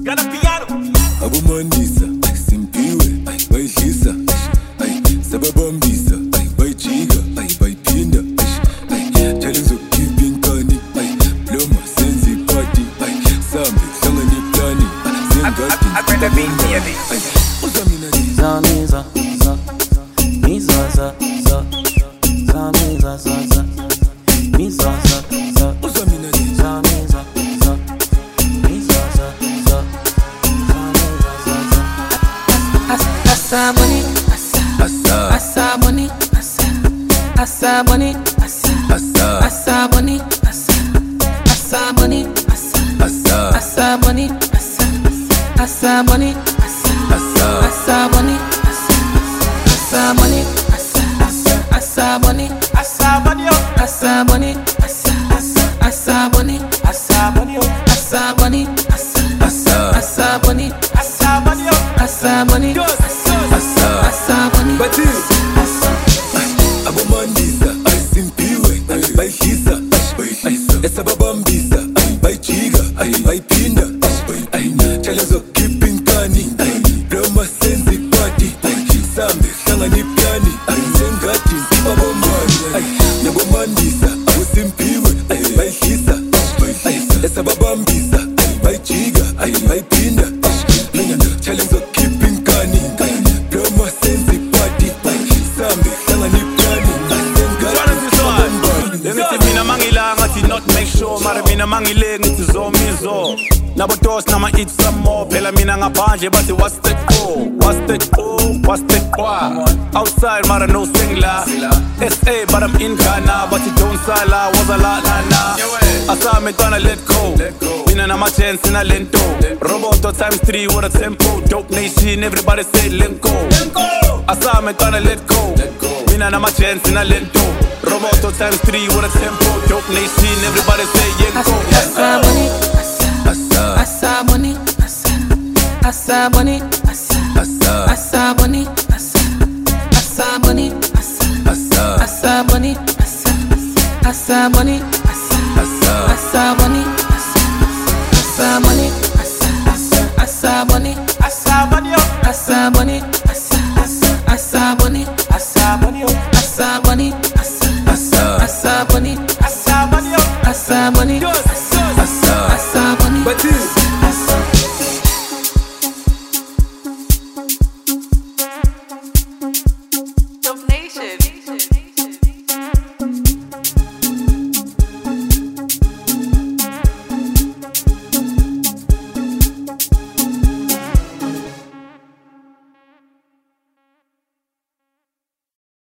Got a piano. Abumandisa, simpiwe, bayidlisa, sababambisa, bayijika, bayiphinda, challenge zokukhipha inkani, bloma senza ipati, sambe hlangane iplani, zengadi uzamina Zamiza, za, miza, za, za, zamiza, za, za, miza, za, za, uzamina zamiza, za, miza, za, za, zamiza, za, za. Asa bunny, asa bunny, asa bunny, asa bunny, asa bunny, asa bunny, asa bunny, asa bunny, asa bunny, asa bunny, Asa bunny, asa bunny, asa bunny, asa bunny, asa bunny, asa bunny, asa bunny, asa bunny, asa bunny. abumandisa, simpiwe, bayidlisa, sababambisa, bayijika, bayiphinda, challenge zokukhipha inkani, bloma senza ipati, sambe hlangane iplani, zengadi babomani, nabomandisa, simpiwe, bayidlisa, sababambisa, bayijika, bayiphinda, challenge zokukhipha inkani, bloma senza ipati, sambe hlangane iplani, zengadi babomani. Lengithi mina mangilanga thi not make sure mara mina mangile ngithi zomizo nabo dos nama eat some more phela mina ngaphandle bathi what's the go what's the go what's the kwa outside mara no singla SA but I'm in Ghana but it don't sala was a la na na asame tana let go mina na my chance in a lento roboto times 3 with a tempo dope nation everybody say let go asame tana let go mina na my chance in a lento roboto times 3 with a tempo dope nation everybody say yenko Asa bunny, asa bunny, asa bunny, asa bunny, asa bunny, asa bunny, asa bunny, asa bunny, asa bunny, asa bunny, asa bunny.